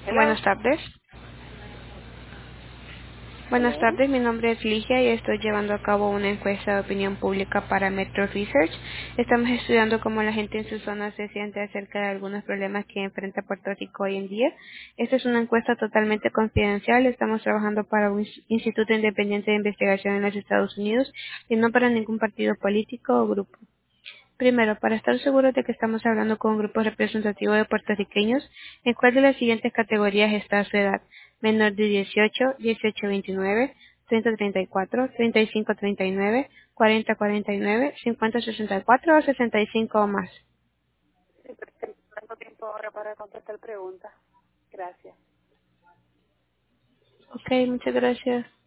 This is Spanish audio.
Buenas Hello. tardes. Buenas Hello. tardes, mi nombre es Ligia y estoy llevando a cabo una encuesta de opinión pública para Metro Research. Estamos estudiando cómo la gente en su zona se siente acerca de algunos problemas que enfrenta Puerto Rico hoy en día. Esta es una encuesta totalmente confidencial. Estamos trabajando para un instituto independiente de investigación en los Estados Unidos y no para ningún partido político o grupo. Primero, para estar seguros de que estamos hablando con un grupo representativo de puertorriqueños, ¿en cuál de las siguientes categorías está su edad? Menor de 18, 18 a 29, 30 a 34, 35 a 39, 40 a 49, 50 a 64 o 65 o más. No tengo tiempo ahora para contestar preguntas. Gracias. Ok, muchas gracias.